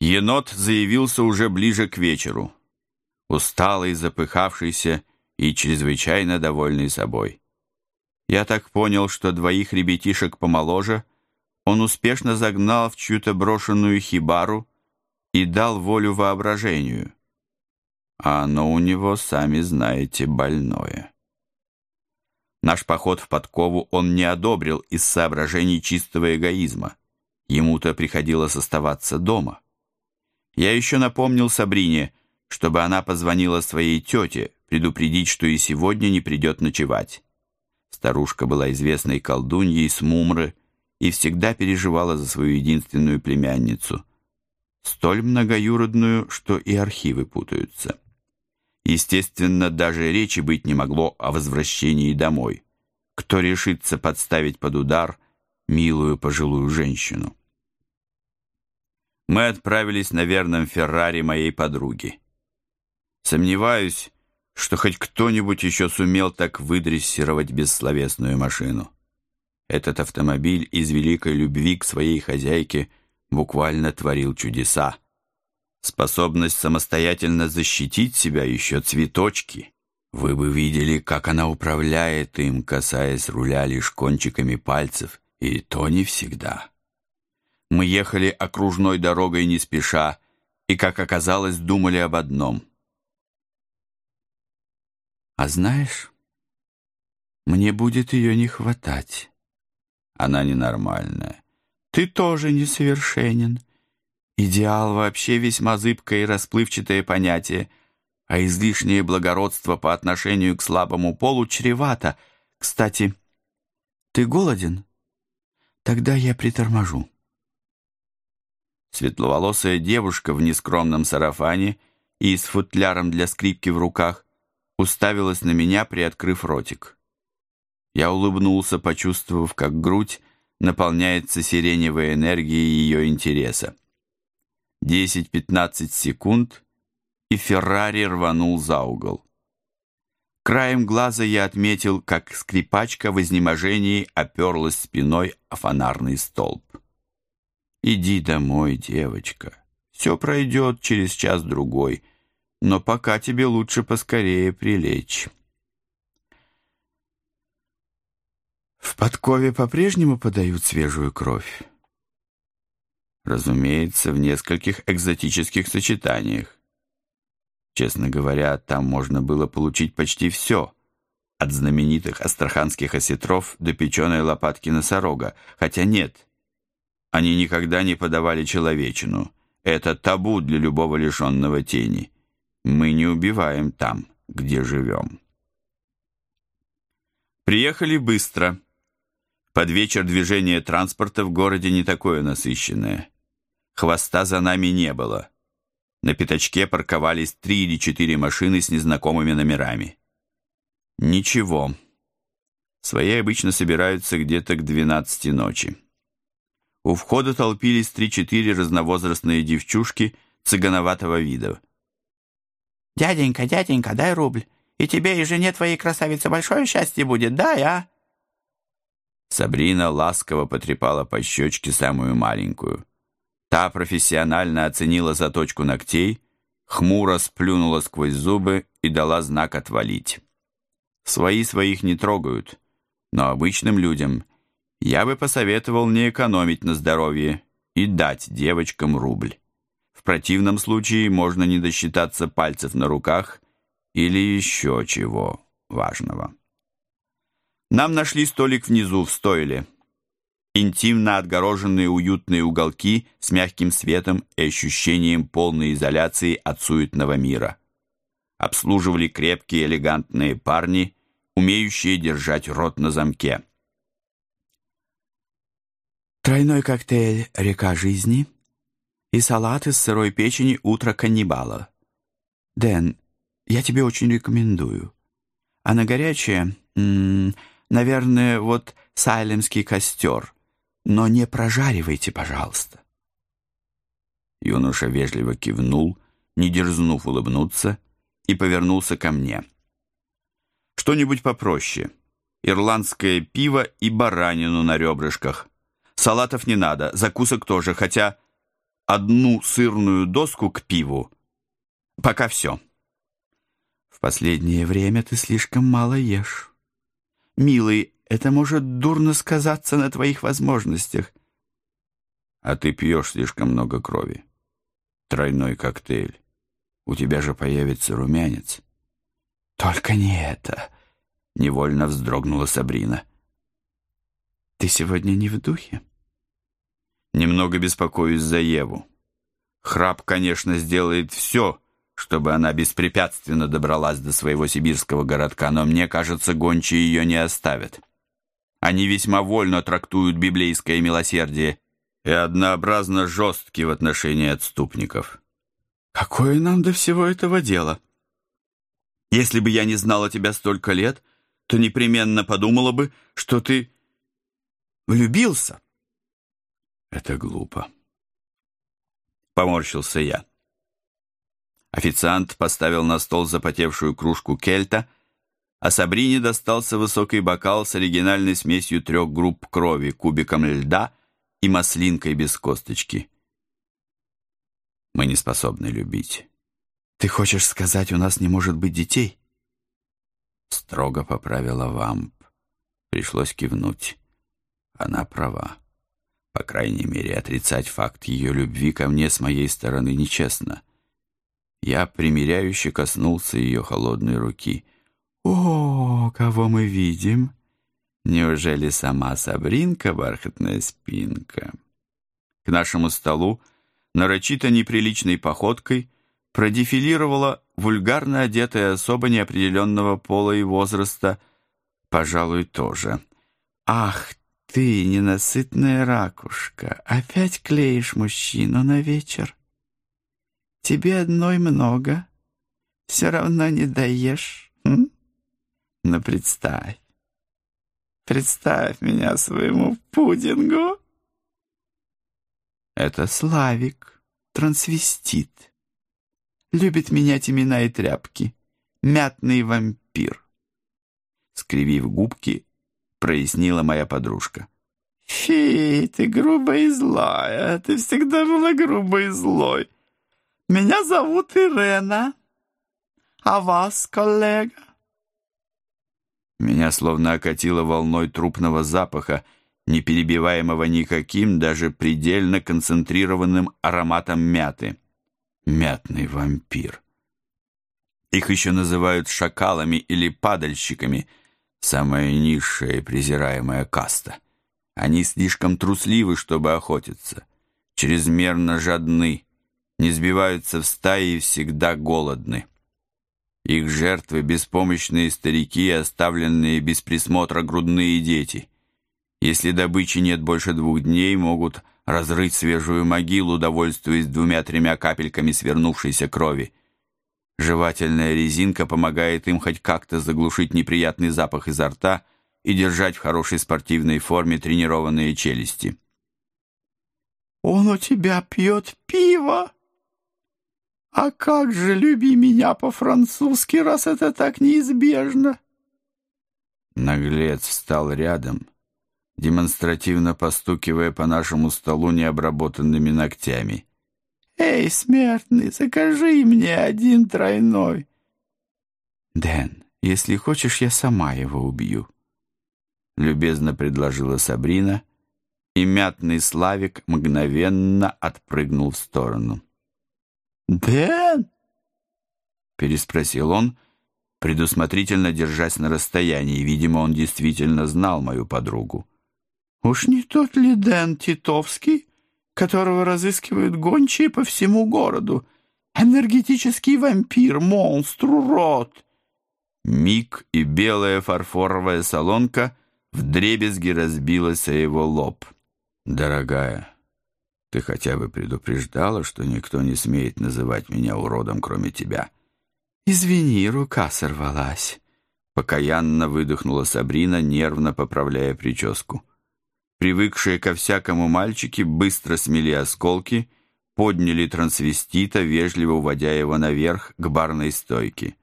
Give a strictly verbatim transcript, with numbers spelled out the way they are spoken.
Енот заявился уже ближе к вечеру, усталый, запыхавшийся и чрезвычайно довольный собой. Я так понял, что двоих ребятишек помоложе он успешно загнал в чью-то брошенную хибару и дал волю воображению. А оно у него, сами знаете, больное. Наш поход в подкову он не одобрил из соображений чистого эгоизма. Ему-то приходилось оставаться дома. Я еще напомнил Сабрине, чтобы она позвонила своей тете, предупредить, что и сегодня не придет ночевать. Старушка была известной колдуньей с Мумры и всегда переживала за свою единственную племянницу, столь многоюродную, что и архивы путаются. Естественно, даже речи быть не могло о возвращении домой. Кто решится подставить под удар милую пожилую женщину? Мы отправились на верном Феррари моей подруги. Сомневаюсь, что хоть кто-нибудь еще сумел так выдрессировать бессловесную машину. Этот автомобиль из великой любви к своей хозяйке буквально творил чудеса. Способность самостоятельно защитить себя еще цветочки. Вы бы видели, как она управляет им, касаясь руля лишь кончиками пальцев, и то не всегда. Мы ехали окружной дорогой не спеша, и, как оказалось, думали об одном. А знаешь, мне будет ее не хватать. Она ненормальная. Ты тоже несовершенен. Идеал вообще весьма зыбкое и расплывчатое понятие, а излишнее благородство по отношению к слабому полу чревато. Кстати, ты голоден? Тогда я приторможу. Светловолосая девушка в нескромном сарафане и с футляром для скрипки в руках уставилась на меня, приоткрыв ротик. Я улыбнулся, почувствовав, как грудь наполняется сиреневой энергией ее интереса. Десять-пятнадцать секунд, и Феррари рванул за угол. Краем глаза я отметил, как скрипачка в изнеможении оперлась спиной о фонарный столб. «Иди домой, девочка. Все пройдет через час-другой, но пока тебе лучше поскорее прилечь». В подкове по-прежнему подают свежую кровь. Разумеется, в нескольких экзотических сочетаниях. Честно говоря, там можно было получить почти все, от знаменитых астраханских осетров до печеной лопатки носорога, хотя нет, они никогда не подавали человечину. Это табу для любого лишенного тени. Мы не убиваем там, где живем. Приехали быстро. Под вечер движение транспорта в городе не такое насыщенное. Хвоста за нами не было. На пятачке парковались три или четыре машины с незнакомыми номерами. Ничего. Свои обычно собираются где-то к двенадцати ночи. У входа толпились три-четыре разновозрастные девчушки цыгановатого вида. «Дяденька, дяденька, дай рубль, и тебе и жене твоей красавице большое счастье будет, дай, а?» Сабрина ласково потрепала по щечке самую маленькую. Та профессионально оценила заточку ногтей, хмуро сплюнула сквозь зубы и дала знак отвалить. Свои своих не трогают, но обычным людям я бы посоветовал не экономить на здоровье и дать девочкам рубль. В противном случае можно не досчитаться пальцев на руках или еще чего важного. Нам нашли столик внизу, в стойле. Интимно отгороженные уютные уголки с мягким светом и ощущением полной изоляции от суетного мира. Обслуживали крепкие элегантные парни, умеющие держать рот на замке. Тройной коктейль «Река жизни» и салат из сырой печени «Утро каннибала». Дэн, я тебе очень рекомендую. А на горячее, м -м, наверное, вот сайлемский костер. Но не прожаривайте, пожалуйста. Юноша вежливо кивнул, не дерзнув улыбнуться, и повернулся ко мне. Что-нибудь попроще. Ирландское пиво и баранину на ребрышках. Салатов не надо, закусок тоже, хотя одну сырную доску к пиву. Пока все. В последнее время ты слишком мало ешь. Милый, это может дурно сказаться на твоих возможностях. А ты пьешь слишком много крови. Тройной коктейль. У тебя же появится румянец. Только не это. Невольно вздрогнула Сабрина. Ты сегодня не в духе? Немного беспокоюсь за Еву. Храп, конечно, сделает все, чтобы она беспрепятственно добралась до своего сибирского городка, но мне кажется, гончие ее не оставят. Они весьма вольно трактуют библейское милосердие и однообразно жестки в отношении отступников. Какое нам до всего этого дело? Если бы я не знала тебя столько лет, то непременно подумала бы, что ты влюбился. Это глупо. Поморщился я. Официант поставил на стол запотевшую кружку кельта, а Сабрине достался высокий бокал с оригинальной смесью трех групп крови, кубиком льда и маслинкой без косточки. Мы не способны любить. Ты хочешь сказать, у нас не может быть детей? Строго поправила Вамп. Пришлось кивнуть. Она права. По крайней мере, отрицать факт ее любви ко мне с моей стороны нечестно. Я примиряюще коснулся ее холодной руки. «О, кого мы видим? Неужели сама Сабринка, бархатная спинка?» К нашему столу нарочито неприличной походкой продефилировала вульгарно одетая особа неопределенного пола и возраста, пожалуй, тоже. «Ах ты, ненасытная ракушка, опять клеишь мужчину на вечер? Тебе одной много, все равно не доешь. М? Но представь, представь меня своему пудингу». Это Славик, трансвестит. Любит менять имена и тряпки. Мятный вампир. Скривив губки, прояснила моя подружка. Фи, ты грубая и злая. Ты всегда была грубой и злой. Меня зовут Ирена. А вас, коллега? Меня словно окатило волной трупного запаха, не перебиваемого никаким, даже предельно концентрированным ароматом мяты. Мятный вампир. Их еще называют шакалами или падальщиками, самая низшая и презираемая каста. Они слишком трусливы, чтобы охотиться, чрезмерно жадны, не сбиваются в стаи и всегда голодны. Их жертвы — беспомощные старики и оставленные без присмотра грудные дети. Если добычи нет больше двух дней, могут разрыть свежую могилу, довольствуясь двумя-тремя капельками свернувшейся крови. Жевательная резинка помогает им хоть как-то заглушить неприятный запах изо рта и держать в хорошей спортивной форме тренированные челюсти. «Он у тебя пьет пиво? А как же люби меня по-французски, раз это так неизбежно?» Наглец встал рядом, демонстративно постукивая по нашему столу необработанными ногтями. «Эй, смертный, закажи мне один тройной!» «Дэн, если хочешь, я сама его убью», — любезно предложила Сабрина, и мятный Славик мгновенно отпрыгнул в сторону. «Дэн?» — переспросил он, предусмотрительно держась на расстоянии. Видимо, он действительно знал мою подругу. «Уж не тот ли Дэн Титовский, которого разыскивают гончие по всему городу? Энергетический вампир, монстр, урод!» Миг, и белая фарфоровая солонка вдребезги разбилась о его лоб. «Дорогая, ты хотя бы предупреждала, что никто не смеет называть меня уродом, кроме тебя?» «Извини, рука сорвалась», — покаянно выдохнула Сабрина, нервно поправляя прическу. Привыкшие ко всякому мальчики быстро смели осколки, подняли трансвестита, вежливо уводя его наверх к барной стойке.